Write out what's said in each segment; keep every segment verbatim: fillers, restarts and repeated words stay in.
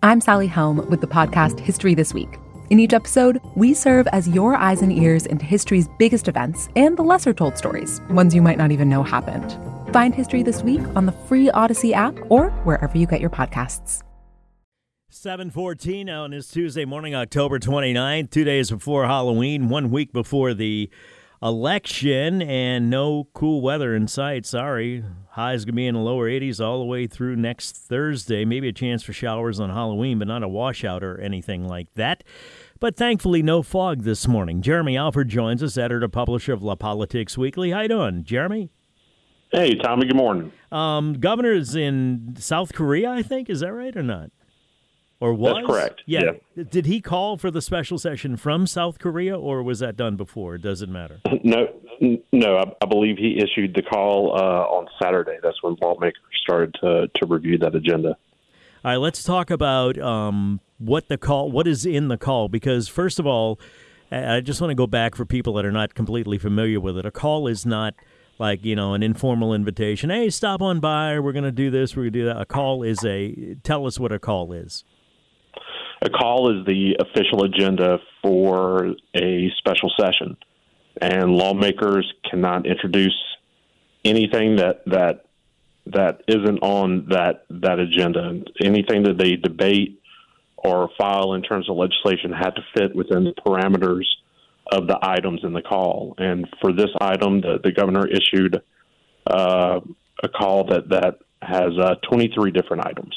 I'm Sally Helm with the podcast History This Week. In each episode, we serve as your eyes and ears into history's biggest events and the lesser-told stories, ones you might not even know happened. Find History This Week on the free Odyssey app or wherever you get your podcasts. seven fourteen on this Tuesday morning, October twenty-ninth, two days before Halloween, one week before the election, and no cool weather in sight. Sorry. Highs going to be in the lower eighties all the way through next Thursday. Maybe a chance for showers on Halloween, but not a washout or anything like that. But thankfully, no fog this morning. Jeremy Alford joins us, editor-publisher of La Politics Weekly. How you doing, Jeremy? Hey, Tommy, good morning. Um, governor's in South Korea, I think. Is that right or not? Or was? That's correct. Yeah. yeah. Did he call for the special session from South Korea, or was that done before? Does it matter? No, no. I, I believe he issued the call uh, on Saturday. That's when lawmakers started to, to review that agenda. All right, let's talk about um, what the call, what is in the call, because first of all, I just want to go back for people that are not completely familiar with it. A call is not like, you know, an informal invitation. Hey, stop on by. We're going to do this. We're going to do that. A call is a, tell us what a call is. A call is the official agenda for a special session, and lawmakers cannot introduce anything that that that isn't on that that agenda. Anything that they debate or file in terms of legislation had to fit within the parameters of the items in the call. And for this item, the, the governor issued uh, a call that that has uh, twenty-three different items.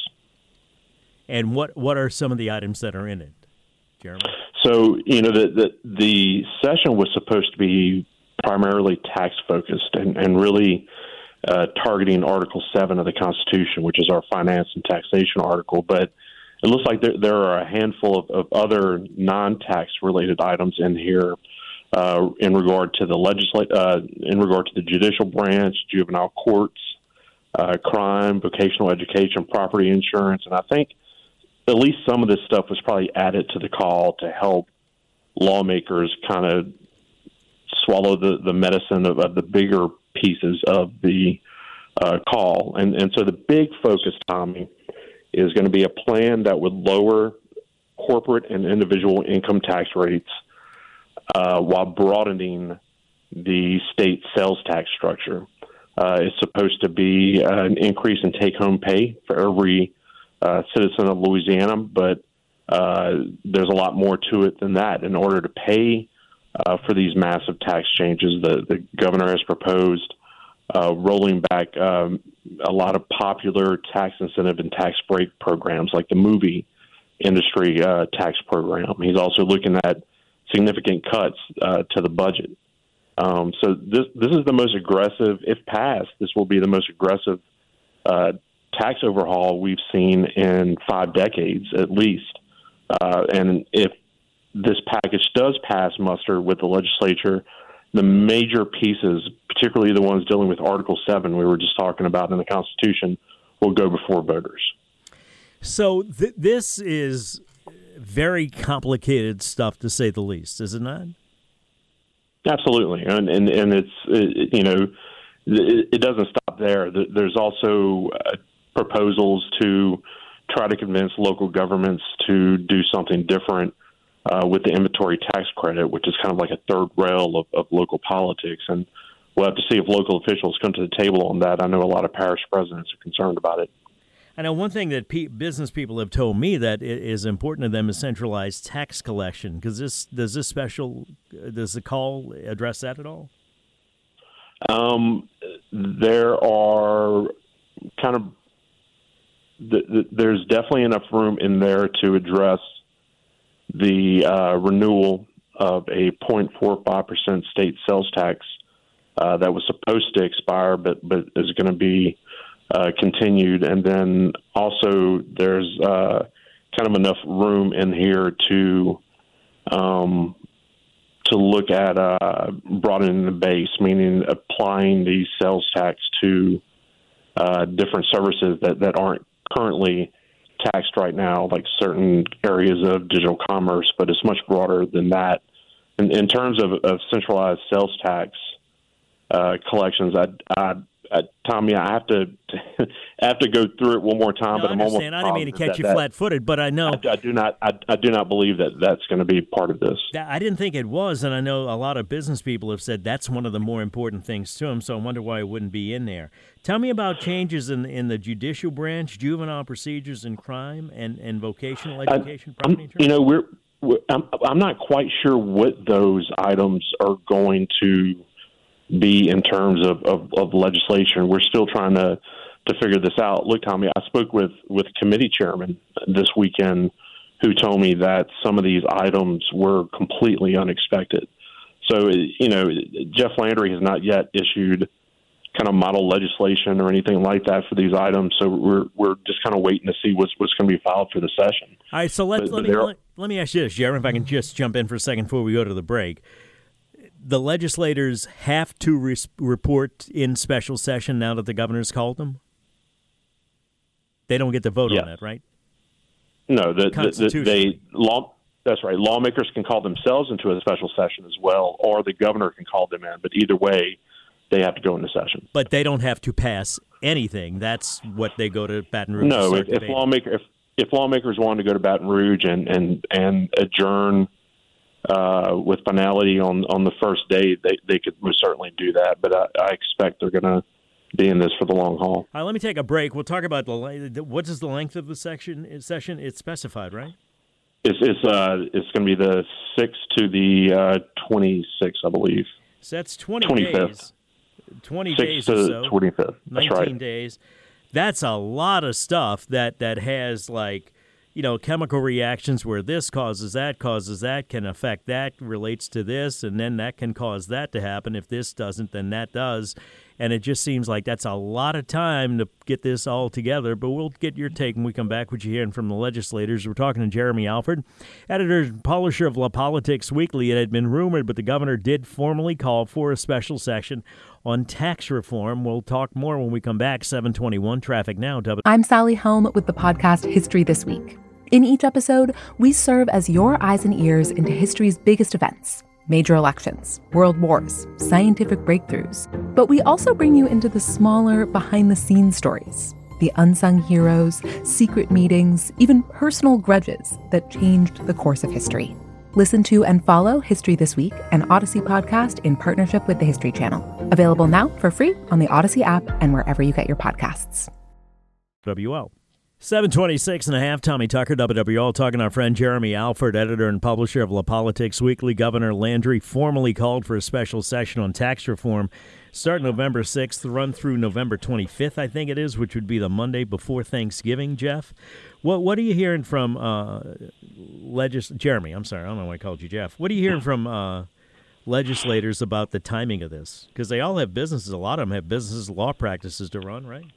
And what, what are some of the items that are in it, Jeremy? So, you know, the the, the session was supposed to be primarily tax-focused and, and really uh, targeting Article seven of the Constitution, which is our finance and taxation article. But it looks like there, there are a handful of, of other non-tax-related items in here uh, in regard to the legislat- uh, in regard to the judicial branch, juvenile courts, uh, crime, vocational education, property insurance, and I think at least some of this stuff was probably added to the call to help lawmakers kind of swallow the, the medicine of, of the bigger pieces of the uh, call. And, and so the big focus, Tommy, is going to be a plan that would lower corporate and individual income tax rates uh, while broadening the state sales tax structure. Uh, it's supposed to be uh, an increase in take-home pay for every Uh, citizen of Louisiana, but uh, there's a lot more to it than that. In order to pay uh, for these massive tax changes, the, the governor has proposed uh, rolling back um, a lot of popular tax incentive and tax break programs like the movie industry uh, tax program. He's also looking at significant cuts uh, to the budget. Um, so this this is the most aggressive, if passed, this will be the most aggressive uh tax overhaul we've seen in five decades at least. Uh, and if this package does pass muster with the legislature, the major pieces, particularly the ones dealing with Article seven we were just talking about in the Constitution, will go before voters. So th- this is very complicated stuff, to say the least, is it not? Absolutely. And, and, and it's, it, you know, it, it doesn't stop there. There's also uh, proposals to try to convince local governments to do something different uh, with the inventory tax credit, which is kind of like a third rail of, of local politics. And we'll have to see if local officials come to the table on that. I know a lot of parish presidents are concerned about it. I know one thing that pe- business people have told me that is important to them is centralized tax collection. Because this does this special does the call address that at all? Um, there are kind of the, the, there's definitely enough room in there to address the uh, renewal of a zero point four five percent state sales tax uh, that was supposed to expire, but but is going to be uh, continued. And then also there's uh, kind of enough room in here to um, to look at uh, broadening the base, meaning applying the sales tax to uh, different services that, that aren't currently taxed right now, like certain areas of digital commerce, but it's much broader than that. In, in terms of, of centralized sales tax uh, collections, I, I uh, Tommy, I have to I have to go through it one more time. No, but I I'm understand. almost I didn't mean to catch that, you that, flat-footed, but I know I, I do not. I, I do not believe that that's going to be part of this. that, I didn't think it was, and I know a lot of business people have said that's one of the more important things to them. So I wonder why it wouldn't be in there. Tell me about changes in in the judicial branch, juvenile procedures and crime, and, and vocational education. I, property you know, we're, we're I'm, I'm not quite sure what those items are going to be in terms of, of, of legislation. We're still trying to, to figure this out. Look, Tommy, I spoke with, with committee chairman this weekend who told me that some of these items were completely unexpected. So, you know, Jeff Landry has not yet issued kind of model legislation or anything like that for these items. So we're we're just kind of waiting to see what's what's going to be filed for the session. All right, so let, but, let, but me, let, let me ask you this, Jeremy, if I can just jump in for a second before we go to the break. The legislators have to re- report in special session now that the governor's called them? They don't get to vote yes. on that, right? No, the, the, the, they law. That's right. Lawmakers can call themselves into a special session as well, or the governor can call them in. But either way, they have to go into session. But they don't have to pass anything. That's what they go to Baton Rouge. No, to if, if lawmaker if if lawmakers want to go to Baton Rouge and and and adjourn uh, with finality on, on the first day, they they could most certainly do that. But I, I expect they're going to be in this for the long haul. All right, let me take a break. We'll talk about the what is the length of the section session. It's specified, right? It's it's uh it's going to be the sixth to the uh, twenty-sixth, I believe. So that's twenty twenty-fifth. days. Twenty Six days to or so. twenty-fifth. That's Nineteen right. days. That's a lot of stuff that that has like, you know, chemical reactions where this causes that, causes that, can affect that, relates to this, and then that can cause that to happen. If this doesn't, then that does. And it just seems like that's a lot of time to get this all together. But we'll get your take when we come back, what you're hearing from the legislators. We're talking to Jeremy Alford, editor and publisher of La Politics Weekly. It had been rumored, but the governor did formally call for a special session on tax reform. We'll talk more when we come back. seven twenty-one Traffic Now. I'm Sally Helm with the podcast History This Week. In each episode, we serve as your eyes and ears into history's biggest events. Major elections, world wars, scientific breakthroughs. But we also bring you into the smaller, behind-the-scenes stories, the unsung heroes, secret meetings, even personal grudges that changed the course of history. Listen to and follow History This Week, an Odyssey podcast in partnership with the History Channel. Available now for free on the Odyssey app and wherever you get your podcasts. W L. seven twenty-six and a half, Tommy Tucker, W W L, talking to our friend Jeremy Alford, editor and publisher of La Politics Weekly. Governor Landry formally called for a special session on tax reform start November sixth, run through November twenty-fifth, I think it is, which would be the Monday before Thanksgiving, Jeff. What what are you hearing from uh, legis- Jeremy? I'm sorry, I don't know why I called you Jeff. What are you hearing from uh, legislators about the timing of this? Because they all have businesses. A lot of them have businesses, law practices to run, right?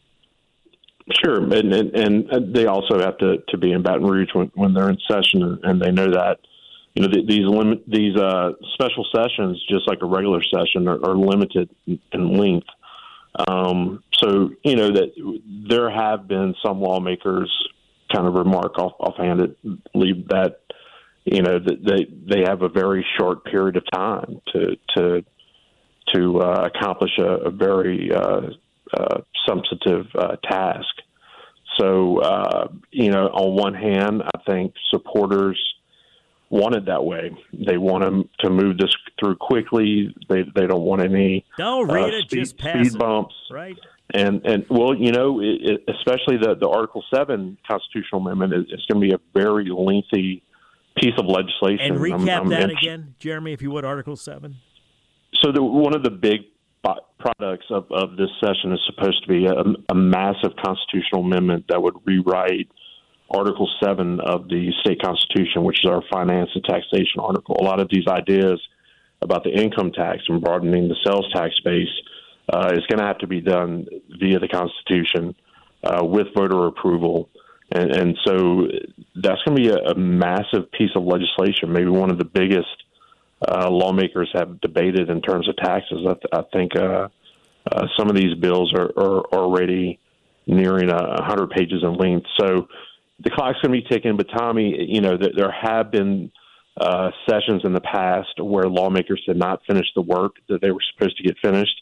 Sure, and, and and they also have to, to be in Baton Rouge when, when they're in session, and they know that. You know, these limit these uh, special sessions, just like a regular session, are, are limited in length. Um, so, you know, that there have been some lawmakers kind of remark off, offhandedly that, you know, that they they have a very short period of time to to to uh, accomplish a, a very uh, uh, substantive uh, task. So, uh, you know, on one hand, I think supporters want it that way. They want them to move this through quickly. They they don't want any don't read uh, it, speed, just pass speed bumps. It. Right. And, and well, you know, it, it, especially the, the Article seven constitutional amendment is, is going to be a very lengthy piece of legislation. And recap I'm, I'm that interested. again, Jeremy, if you would, Article seven. So the, one of the big products of, of this session is supposed to be a, a massive constitutional amendment that would rewrite Article seven of the state constitution, which is our finance and taxation article. A lot of these ideas about the income tax and broadening the sales tax base uh, is going to have to be done via the Constitution uh, with voter approval. And, and so that's going to be a, a massive piece of legislation, maybe one of the biggest uh, lawmakers have debated in terms of taxes. I, th- I think uh, uh, some of these bills are, are already nearing one hundred pages in length. So the clock's going to be ticking. But, Tommy, you know, th- there have been uh, sessions in the past where lawmakers did not finish the work that they were supposed to get finished.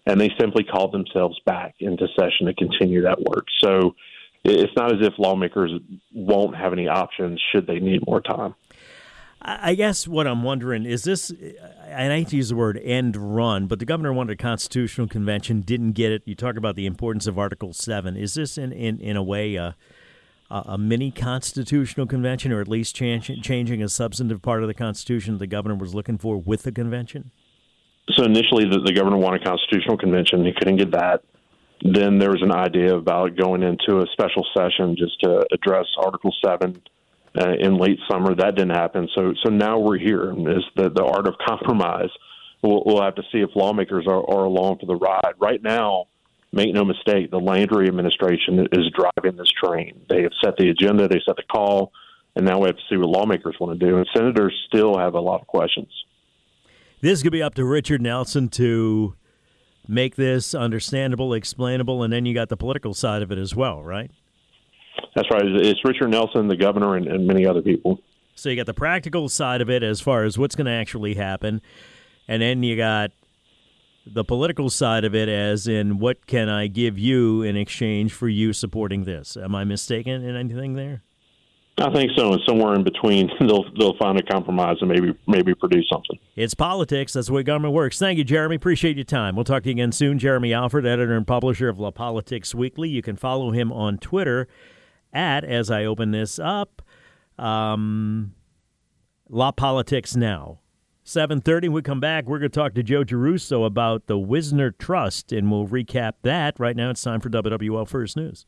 and they simply called themselves back into session to continue that work. So it's not as if lawmakers won't have any options should they need more time. I guess what I'm wondering is this, and I hate to use the word end run, but the governor wanted a constitutional convention, didn't get it. You talk about the importance of Article seven. Is this in, in, in a way a, a mini constitutional convention, or at least change, changing a substantive part of the Constitution the governor was looking for with the convention? So initially the, the governor wanted a constitutional convention. He couldn't get that. Then there was an idea about going into a special session just to address Article seven uh, in late summer. That didn't happen. So so now we're here. Is the, the art of compromise. We'll, we'll have to see if lawmakers are, are along for the ride. Right now, make no mistake, the Landry administration is driving this train. They have set the agenda, they set the call, and now we have to see what lawmakers want to do. And senators still have a lot of questions. This could be up to Richard Nelson to make this understandable, explainable, and then you got the political side of it as well, right? That's right. It's Richard Nelson, the governor, and, and many other people. So you got the practical side of it as far as what's going to actually happen, and then you got the political side of it as in what can I give you in exchange for you supporting this? Am I mistaken in anything there? I think so, and somewhere in between, they'll they'll find a compromise and maybe maybe produce something. It's politics. That's the way government works. Thank you, Jeremy. Appreciate your time. We'll talk to you again soon. Jeremy Alford, editor and publisher of La Politics Weekly. You can follow him on Twitter at, as I open this up, um, La Politics Now. seven thirty, we come back. We're going to talk to Joe Giarrusso about the Wisner Trust, and we'll recap that. Right now, it's time for W W L First News.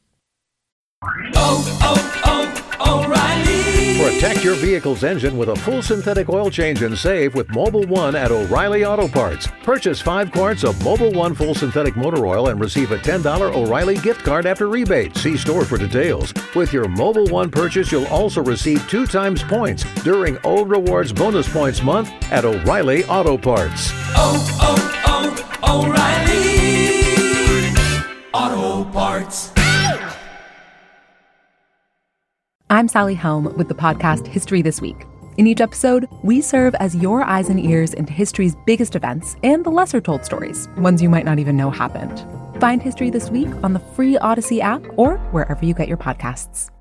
Oh, oh, oh, O'Reilly. Protect your vehicle's engine with a full synthetic oil change and save with Mobil one at O'Reilly Auto Parts. Purchase five quarts of Mobil one full synthetic motor oil and receive a ten dollars O'Reilly gift card after rebate. See store for details. With your Mobil one purchase, you'll also receive two times points during O Rewards Bonus Points Month at O'Reilly Auto Parts. Oh, oh, oh, O'Reilly Auto Parts. I'm Sally Helm with the podcast History This Week. In each episode, we serve as your eyes and ears into history's biggest events and the lesser-told stories, ones you might not even know happened. Find History This Week on the free Odyssey app or wherever you get your podcasts.